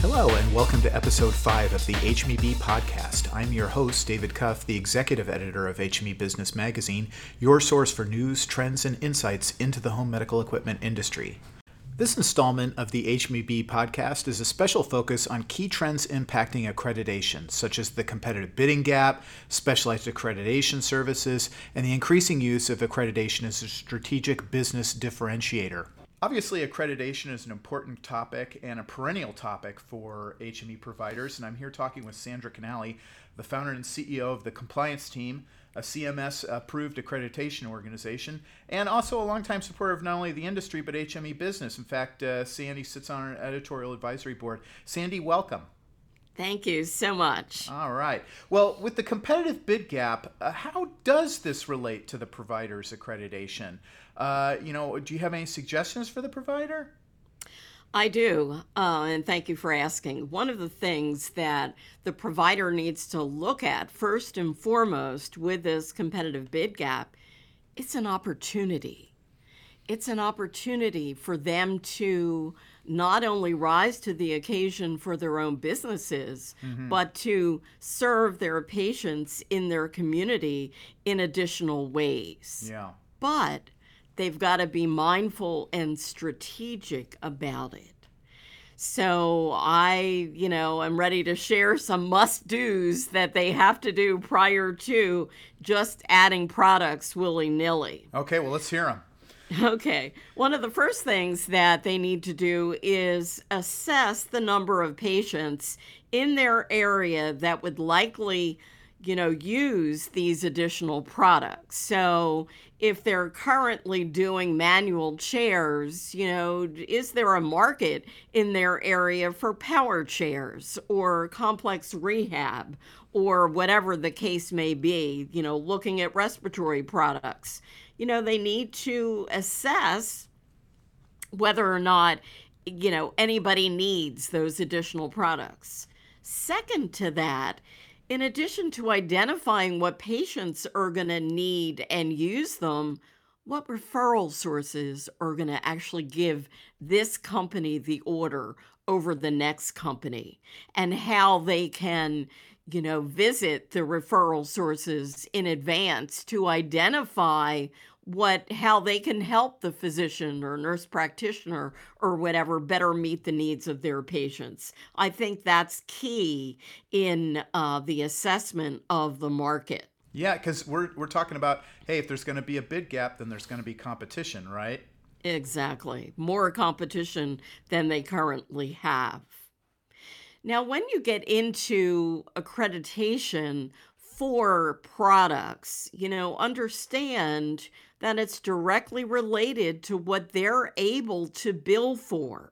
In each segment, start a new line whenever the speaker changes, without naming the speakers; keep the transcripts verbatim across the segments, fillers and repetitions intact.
Hello, and welcome to episode five of the H M E B podcast. I'm your host, David Cuff, the executive editor of H M E Business Magazine, your source for news, trends, and insights into the home medical equipment industry. This installment of the H M E B podcast is a special focus on key trends impacting accreditation, such as the competitive bidding gap, specialized accreditation services, and the increasing use of accreditation as a strategic business differentiator. Obviously, accreditation is an important topic and a perennial topic for H M E providers, and I'm here talking with Sandra Canali, the founder and C E O of the Compliance Team, a C M S-approved accreditation organization, and also a longtime supporter of not only the industry, but H M E business. In fact, uh, Sandy sits on our editorial advisory board. Sandy, welcome.
Thank you so much.
All right. Well, with the competitive bid gap, uh, how does this relate to the provider's accreditation? Uh, you know, do you have any suggestions for the provider?
I do, uh, and thank you for asking. One of the things that the provider needs to look at first and foremost with this competitive bid gap, it's an opportunity. It's an opportunity for them to not only rise to the occasion for their own businesses, mm-hmm. but to serve their patients in their community in additional ways.
Yeah.
But they've got to be mindful and strategic about it. So I, you know, am ready to share some must-dos that they have to do prior to just adding products willy-nilly.
Okay, well, let's hear them.
Okay. One of the first things that they need to do is assess the number of patients in their area that would likely, you know, use these additional products. So if they're currently doing manual chairs, you know, is there a market in their area for power chairs or complex rehab or whatever the case may be, you know, looking at respiratory products? You know, they need to assess whether or not, you know, anybody needs those additional products. Second to that, in addition to identifying what patients are going to need and use them, what referral sources are going to actually give this company the order over the next company, and how they can, you know, visit the referral sources in advance to identify what, how they can help the physician or nurse practitioner or whatever better meet the needs of their patients. I think that's key in uh, the assessment of the market.
Yeah, because we're we're talking about, hey, if there's going to be a bid gap, then there's going to be competition, right?
Exactly. More competition than they currently have. Now, when you get into accreditation for products, you know, understand that it's directly related to what they're able to bill for.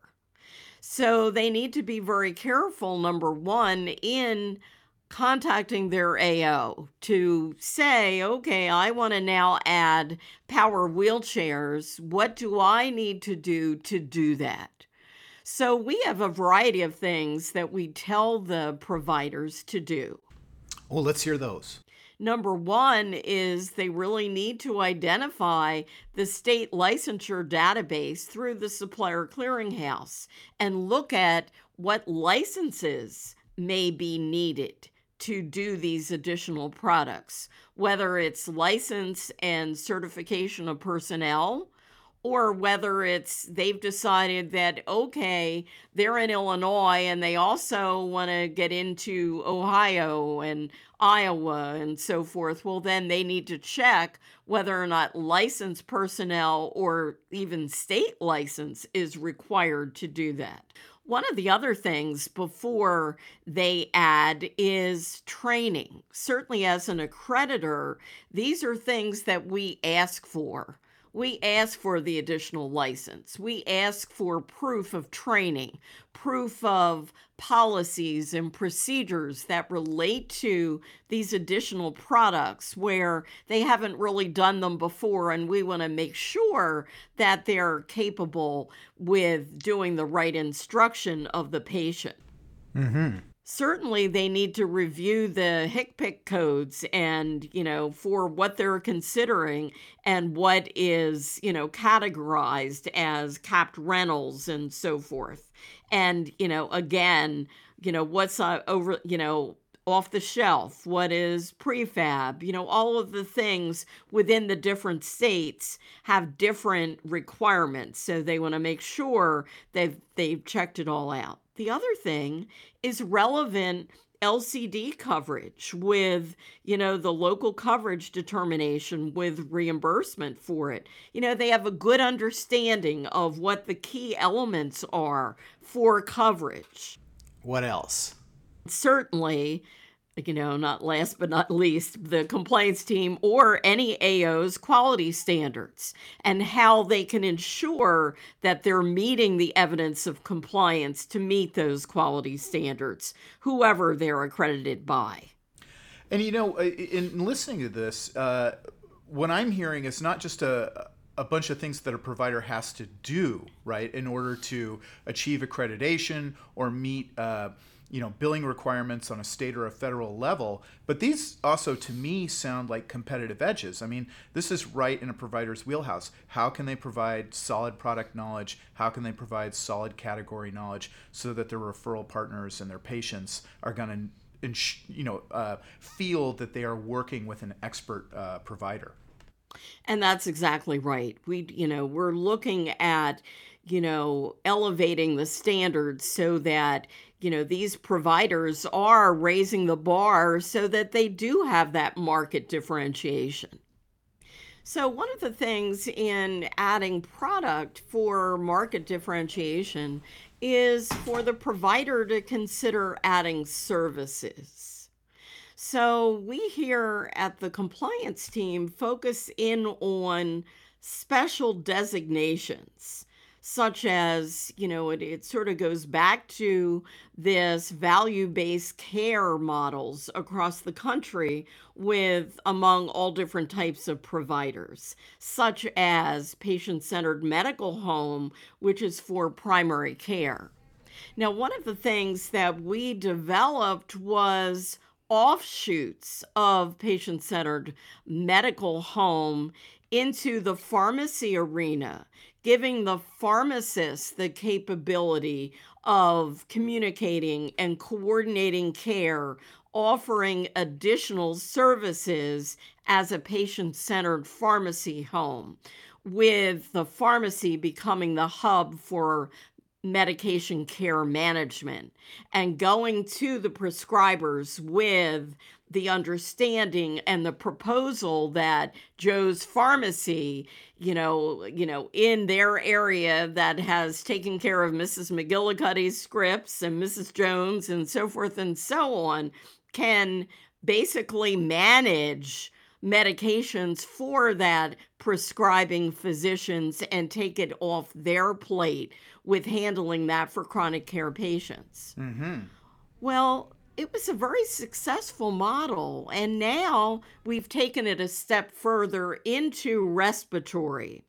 So they need to be very careful, number one, in contacting their A O to say, okay, I want to now add power wheelchairs. What do I need to do to do that? So we have a variety of things that we tell the providers to do.
Well, let's hear those.
Number one is they really need to identify the state licensure database through the supplier clearinghouse and look at what licenses may be needed to do these additional products, whether it's license and certification of personnel, or whether it's they've decided that, okay, they're in Illinois and they also want to get into Ohio and Iowa and so forth. Well, then they need to check whether or not licensed personnel or even state license is required to do that. One of the other things before they add is training. Certainly as an accreditor, these are things that we ask for. We ask for the additional license. We ask for proof of training, proof of policies and procedures that relate to these additional products where they haven't really done them before, and we want to make sure that they're capable with doing the right instruction of the patient.
Mm-hmm.
Certainly they need to review the HCPCS codes and, you know, for what they're considering and what is, you know, categorized as capped rentals and so forth. And, you know, again, you know, what's uh, over, you know, off the shelf, what is prefab, you know, all of the things within the different states have different requirements. So they want to make sure they've they've checked it all out. The other thing is relevant L C D coverage with, you know, the local coverage determination with reimbursement for it. You know, they have a good understanding of what the key elements are for coverage.
What else?
Certainly, you know, not last but not least, the compliance team or any A O's quality standards and how they can ensure that they're meeting the evidence of compliance to meet those quality standards, whoever they're accredited by.
And, you know, in listening to this, uh, what I'm hearing is not just a a bunch of things that a provider has to do, right, in order to achieve accreditation or meet uh, you know, billing requirements on a state or a federal level. But these also, to me, sound like competitive edges. I mean, this is right in a provider's wheelhouse. How can they provide solid product knowledge? How can they provide solid category knowledge so that their referral partners and their patients are going to, you know, uh, feel that they are working with an expert uh, provider?
And that's exactly right. We, you know, we're looking at, you know, elevating the standards so that, you know, these providers are raising the bar so that they do have that market differentiation. So, one of the things in adding product for market differentiation is for the provider to consider adding services. So we here at the compliance team focus in on special designations, such as, you know, it, it sort of goes back to this value-based care models across the country with among all different types of providers, such as patient-centered medical home, which is for primary care. Now, one of the things that we developed was offshoots of patient centered medical home into the pharmacy arena, giving the pharmacist the capability of communicating and coordinating care, offering additional services as a patient centered pharmacy home, with the pharmacy becoming the hub for medication care management and going to the prescribers with the understanding and the proposal that Joe's Pharmacy, you know, you know, in their area that has taken care of Missus McGillicuddy's scripts and Missus Jones and so forth and so on, can basically manage medications for that prescribing physicians and take it off their plate with handling that for chronic care patients.
Mm-hmm.
Well, it was a very successful model, and now we've taken it a step further into respiratory.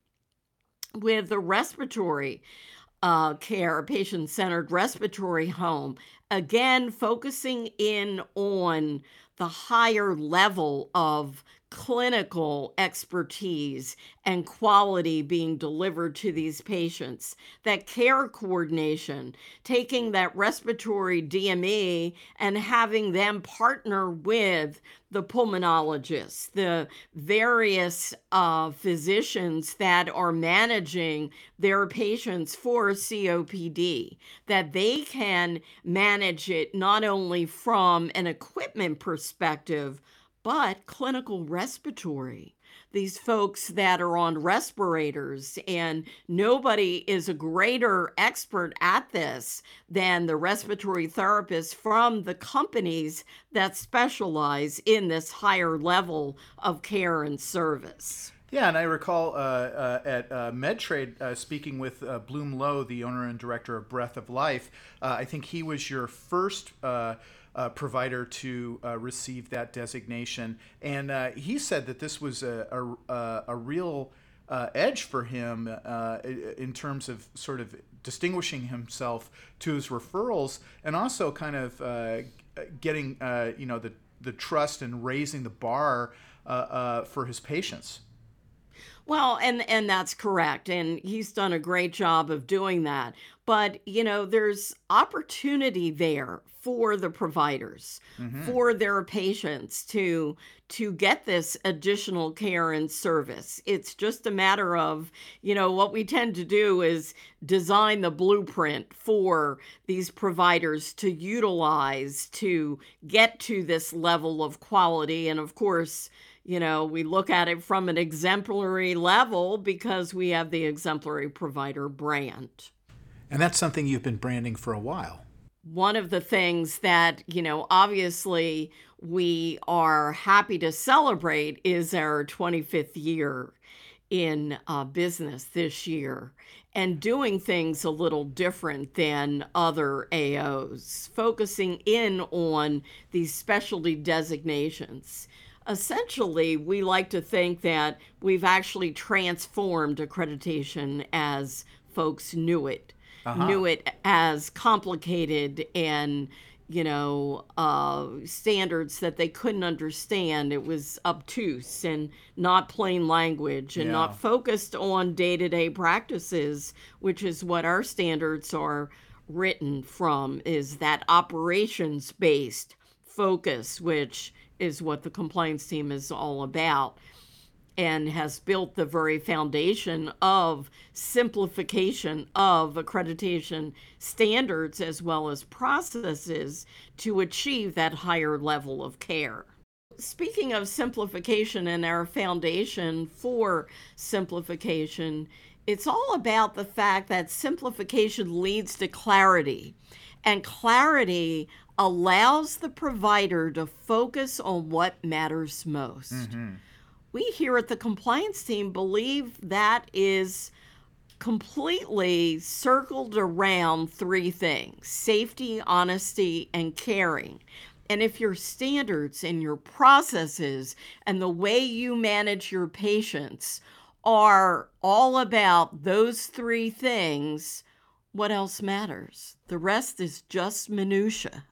With the respiratory uh, care, patient-centered respiratory home, again, focusing in on the higher level of clinical expertise and quality being delivered to these patients, that care coordination, taking that respiratory D M E and having them partner with the pulmonologists, the various uh, physicians that are managing their patients for C O P D, that they can manage it not only from an equipment perspective, but clinical respiratory. These folks that are on respirators, and nobody is a greater expert at this than the respiratory therapists from the companies that specialize in this higher level of care and service.
Yeah, and I recall uh, uh, at uh, MedTrade uh, speaking with uh, Bloom Lowe, the owner and director of Breath of Life. Uh, I think he was your first uh, uh, provider to uh, receive that designation, and uh, he said that this was a a, a real uh, edge for him uh, in terms of sort of distinguishing himself to his referrals, and also kind of uh, getting uh, you know the the trust and raising the bar uh, uh, for his patients.
Well, and and that's correct. And he's done a great job of doing that. But, you know, there's opportunity there for the providers,
Mm-hmm.
for their patients to to get this additional care and service. It's just a matter of, you know, what we tend to do is design the blueprint for these providers to utilize to get to this level of quality. And of course, you know, we look at it from an exemplary level because we have the exemplary provider brand.
And that's something you've been branding for a while.
One of the things that, you know, obviously we are happy to celebrate is our twenty-fifth year in uh, business this year and doing things a little different than other A Os, focusing in on these specialty designations. Essentially, we like to think that we've actually transformed accreditation as folks knew it,
Uh-huh.
knew it as complicated and, you know, uh, standards that they couldn't understand. It was obtuse and not plain language and
Yeah.
not focused on day-to-day practices, which is what our standards are written from, is that operations-based focus, which is what the compliance team is all about and has built the very foundation of simplification of accreditation standards as well as processes to achieve that higher level of care. Speaking of simplification and our foundation for simplification, it's all about the fact that simplification leads to clarity, and clarity allows the provider to focus on what matters most.
Mm-hmm.
We here at the compliance team believe that is completely circled around three things: safety, honesty, and caring. And if your standards and your processes and the way you manage your patients are all about those three things, what else matters? The rest is just minutia.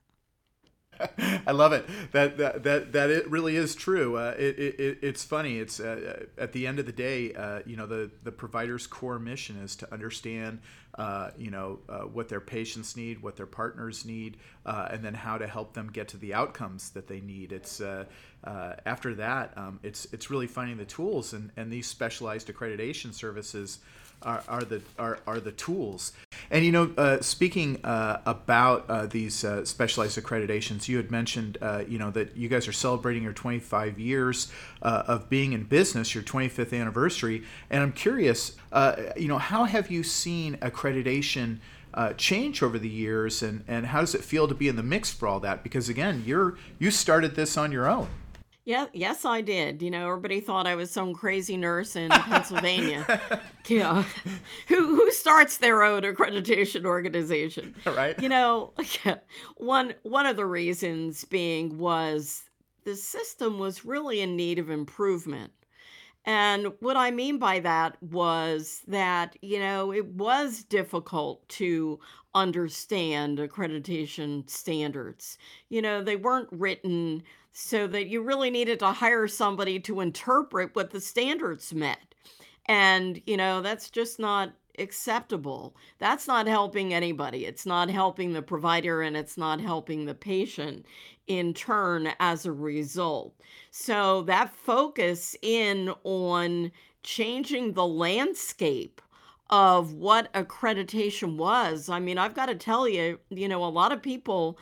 I love it. That that that that it really is true. Uh, it, it it's funny. It's uh, at the end of the day, uh, you know, the the provider's core mission is to understand, uh, you know, uh, what their patients need, what their partners need, uh, and then how to help them get to the outcomes that they need. It's uh, uh, after that, um, it's it's really finding the tools, and and these specialized accreditation services are, are the are, are the tools. And you know, uh, speaking uh, about uh, these uh, specialized accreditations, you had mentioned, uh, you know, that you guys are celebrating your twenty-five years uh, of being in business, your twenty-fifth anniversary. And I'm curious, uh, you know, how have you seen accreditation uh, change over the years, and, and how does it feel to be in the mix for all that? Because again, you're you started this on your own.
Yeah, yes, I did. You know, everybody thought I was some crazy nurse in Pennsylvania. Yeah, who who starts their own accreditation organization?
Right?
You know, one one of the reasons being was the system was really in need of improvement. And what I mean by that was that, you know, it was difficult to understand accreditation standards. You know, they weren't written so that you really needed to hire somebody to interpret what the standards meant. And, you know, that's just not acceptable. That's not helping anybody. It's not helping the provider and it's not helping the patient in turn as a result. So that focus in on changing the landscape of what accreditation was. I mean, I've got to tell you, you know, a lot of people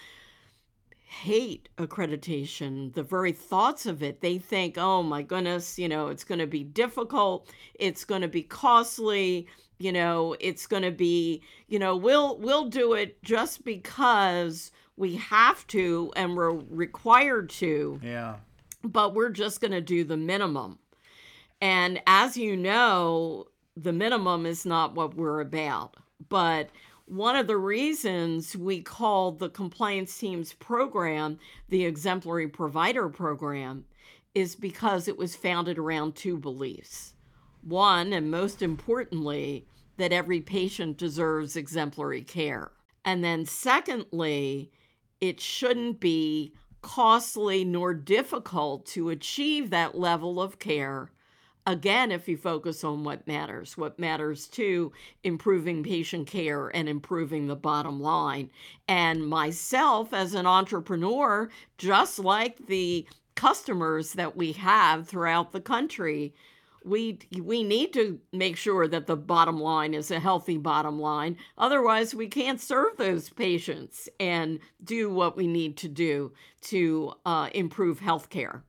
hate accreditation, the very thoughts of it. They think, oh my goodness, you know, it's going to be difficult, it's going to be costly, you know, it's going to be, you know, we'll we'll do it just because we have to and we're required to,
Yeah.
but we're just going to do the minimum. And as you know, the minimum is not what we're about. But one of the reasons we called the compliance team's program the Exemplary Provider Program is because it was founded around two beliefs. One, and most importantly, that every patient deserves exemplary care. And then secondly, it shouldn't be costly nor difficult to achieve that level of care. Again, if you focus on what matters, what matters to improving patient care and improving the bottom line. And myself as an entrepreneur, just like the customers that we have throughout the country, we we need to make sure that the bottom line is a healthy bottom line. Otherwise, we can't serve those patients and do what we need to do to uh, improve healthcare.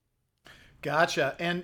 Gotcha. And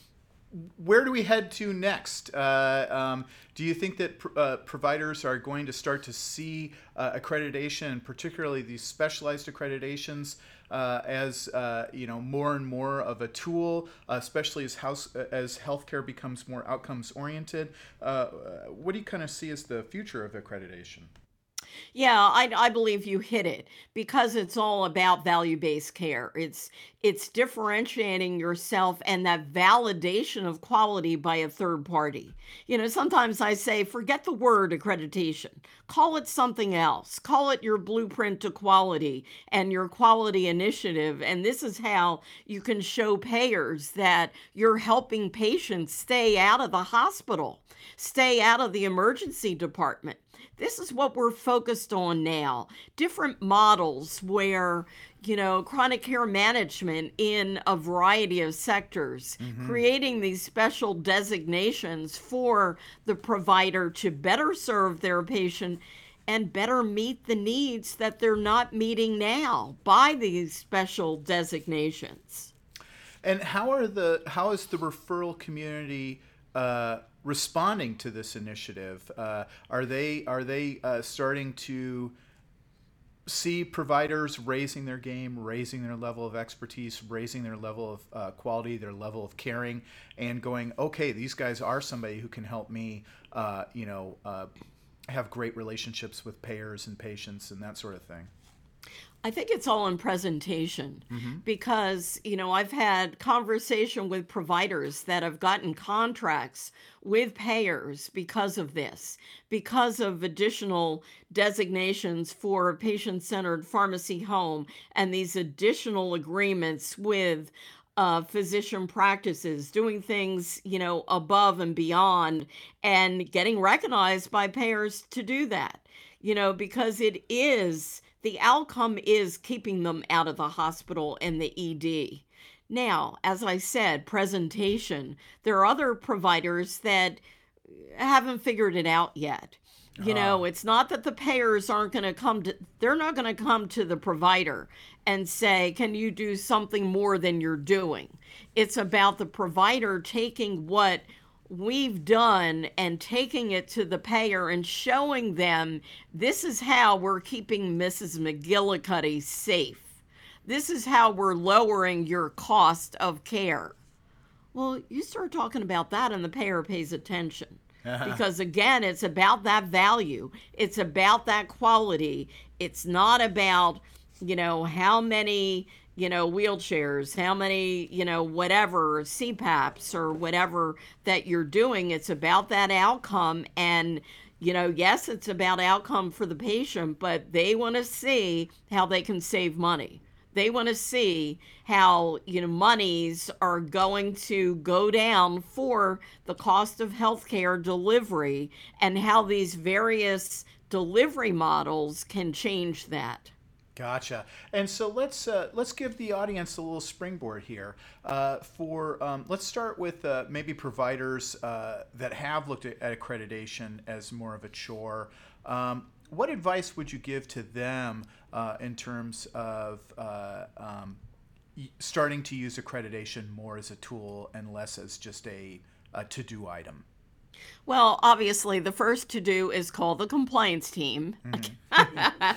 where do we head to next? Uh, um, do you think that pr- uh, providers are going to start to see uh, accreditation, particularly these specialized accreditations, uh, as uh, you know, more and more of a tool, uh, especially as house as healthcare becomes more outcomes oriented? Uh, what do you kind of see as the future of accreditation?
Yeah, I, I believe you hit it because it's all about value-based care. It's it's differentiating yourself and that validation of quality by a third party. You know, sometimes I say, forget the word accreditation. Call it something else. Call it your blueprint to quality and your quality initiative. And this is how you can show payers that you're helping patients stay out of the hospital, stay out of the emergency department. This is what we're focused on now. Different models where, you know, chronic care management in a variety of sectors, mm-hmm. creating these special designations for the provider to better serve their patient and better meet the needs that they're not meeting now by these special designations.
And how are the how is the referral community uh, responding to this initiative? Uh, are they are they uh, starting to see providers raising their game, raising their level of expertise, raising their level of uh, quality, their level of caring, and going, okay, these guys are somebody who can help me, uh, you know, uh, have great relationships with payers and patients and that sort of thing?
I think it's all in presentation mm-hmm. because, you know, I've had conversation with providers that have gotten contracts with payers because of this, because of additional designations for patient-centered pharmacy home and these additional agreements with uh, physician practices, doing things, you know, above and beyond and getting recognized by payers to do that, you know, because it is... the outcome is keeping them out of the hospital and the E D. Now, as I said, presentation, there are other providers that haven't figured it out yet. You know, it's not that the payers aren't going to come to, they're not going to come to the provider and say, can you do something more than you're doing? It's about the provider taking what we've done and taking it to the payer and showing them this is how we're keeping Missus McGillicuddy safe. This is how we're lowering your cost of care. Well, you start talking about that and the payer pays attention. Because again, it's about that value. It's about that quality. It's not about, you know, how many you know, wheelchairs, how many, you know, whatever, C PAPs or whatever that you're doing. It's about that outcome. And, you know, yes, it's about outcome for the patient, but they want to see how they can save money. They want to see how, you know, monies are going to go down for the cost of healthcare delivery and how these various delivery models can change that.
Gotcha. And so let's uh, let's give the audience a little springboard here. Uh, for um, let's start with uh, maybe providers uh, that have looked at, at accreditation as more of a chore. Um, what advice would you give to them uh, in terms of uh, um, starting to use accreditation more as a tool and less as just a, a to-do item?
Well, obviously, the first to-do is call the compliance team. Mm-hmm.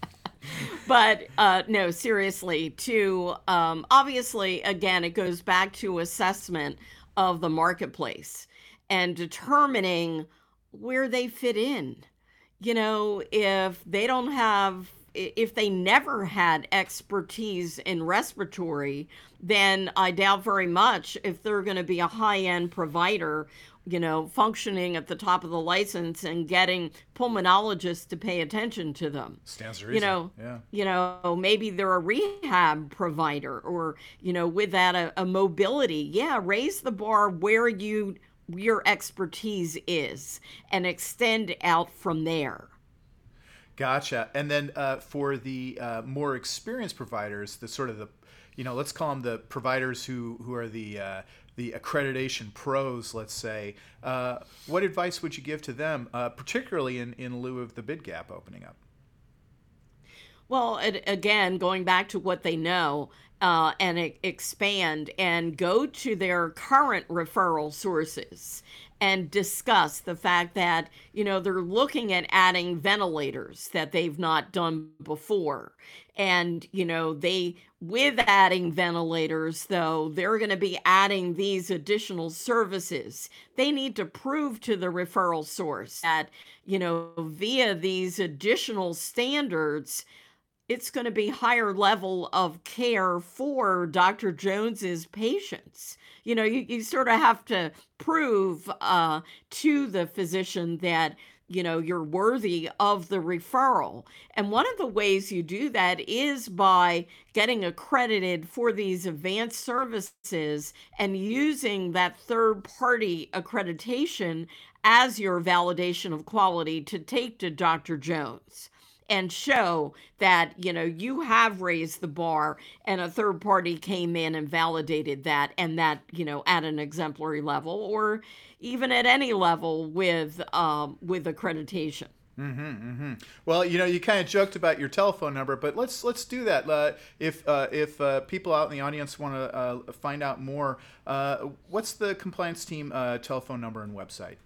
But uh, no, seriously, to um, obviously, again, it goes back to assessment of the marketplace and determining where they fit in. You know, if they don't have i- if they never had expertise in respiratory, then I doubt very much if they're going to be a high-end provider, you know, functioning at the top of the license and getting pulmonologists to pay attention to them.
Stands to
You
reason.
know,
Yeah.
you know, maybe they're a rehab provider, or, you know, with that a, a mobility. Yeah, raise the bar where you your expertise is and extend out from there.
Gotcha. And then uh, for the uh, more experienced providers, the sort of the, you know, let's call them the providers who who are the uh, the accreditation pros, let's say. Uh, what advice would you give to them, uh, particularly in, in lieu of the bid gap opening up?
Well, it, again, going back to what they know, uh, and e- expand and go to their current referral sources and discuss the fact that, you know, they're looking at adding ventilators that they've not done before. And, you know, they, with adding ventilators, though, they're going to be adding these additional services. They need to prove to the referral source that, you know, via these additional standards, it's going to be higher level of care for Doctor Jones's patients. You know, you, you sort of have to prove uh, to the physician that, you know, you're worthy of the referral. And one of the ways you do that is by getting accredited for these advanced services and using that third party accreditation as your validation of quality to take to Doctor Jones and show that, you know, you have raised the bar and a third party came in and validated that, and that, you know, at an exemplary level or even at any level with um, with accreditation.
Mm-hmm, mm-hmm. Well, you know, you kind of joked about your telephone number, but let's let's do that. Uh, if uh, if uh, people out in the audience want to uh, find out more, uh, what's the compliance team uh, telephone number and website?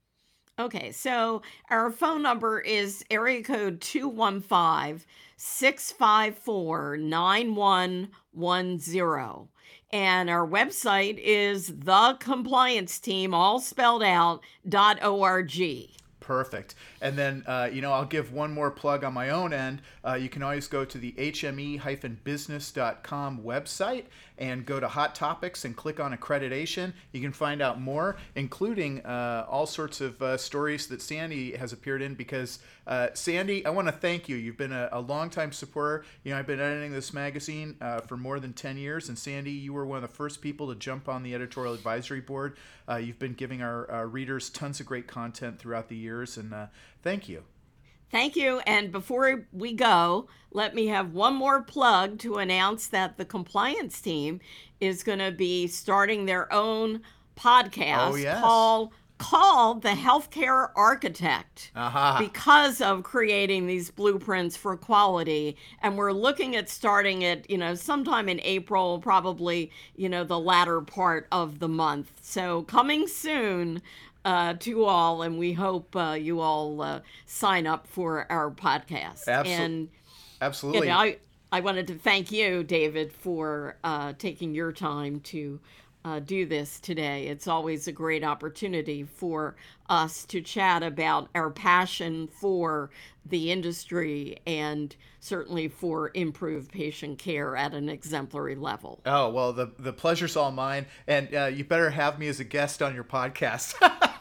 Okay, so our phone number is area code two one five, six five four, nine one one zero. And our website is the compliance team, all spelled out, dot org.
Perfect. And then, uh, you know, I'll give one more plug on my own end. Uh, you can always go to the H M E business dot com website and go to Hot Topics and click on accreditation. You can find out more, including uh, all sorts of uh, stories that Sandy has appeared in, because uh, Sandy, I want to thank you. You've been a, a longtime supporter. You know, I've been editing this magazine uh, for more than ten years, and Sandy, you were one of the first people to jump on the editorial advisory board. Uh, you've been giving our, our readers tons of great content throughout the years, and uh, thank you.
Thank you. And before we go, let me have one more plug to announce that the compliance team is going to be starting their own podcast
Oh, yes.
called called The Healthcare Architect,
Aha.
because of creating these blueprints for quality. And we're looking at starting it, you know, sometime in April, probably, you know, the latter part of the month. So coming soon uh, to all, and we hope uh, you all uh, sign up for our podcast.
Absol-
And
Absolutely.
you know, I, I wanted to thank you, David, for uh, taking your time to uh, do this today. It's always a great opportunity for us to chat about our passion for the industry and certainly for improved patient care at an exemplary level.
Oh, well, the, the pleasure's all mine. And uh, you better have me as a guest on your podcast.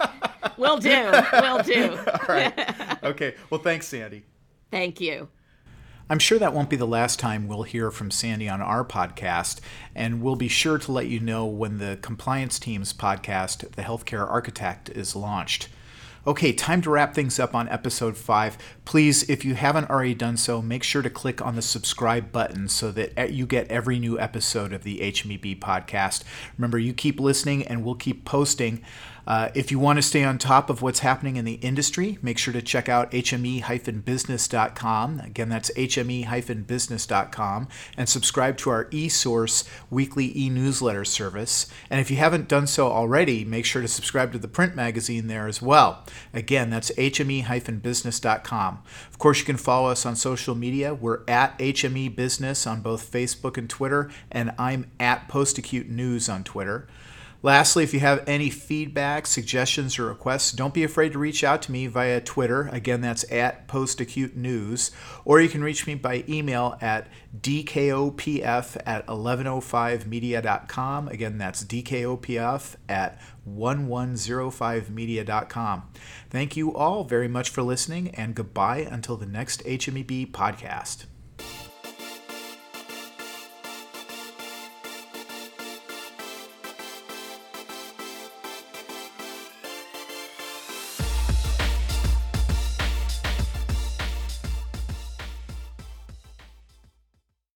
Will do. Will do.
All right. Okay. Well, thanks, Sandy.
Thank you.
I'm sure that won't be the last time we'll hear from Sandy on our podcast, and we'll be sure to let you know when the compliance team's podcast, The Healthcare Architect, is launched. Okay, time to wrap things up on episode five. Please, if you haven't already done so, make sure to click on the subscribe button so that you get every new episode of the H M E B podcast. Remember, you keep listening and we'll keep posting. Uh, if you want to stay on top of what's happening in the industry, make sure to check out H M E business dot com. Again, that's H M E business dot com, and subscribe to our eSource weekly e-newsletter service. And if you haven't done so already, make sure to subscribe to the print magazine there as well. Again, that's H M E business dot com. Of course, you can follow us on social media. We're at H M E Business on both Facebook and Twitter, and I'm at PostAcute News on Twitter. Lastly, if you have any feedback, suggestions, or requests, don't be afraid to reach out to me via Twitter. Again, that's at Post-Acute News. Or you can reach me by email at d k o p f at eleven oh five media dot com. Again, that's d k o p f at eleven oh five media dot com. Thank you all very much for listening, and goodbye until the next H M E B podcast.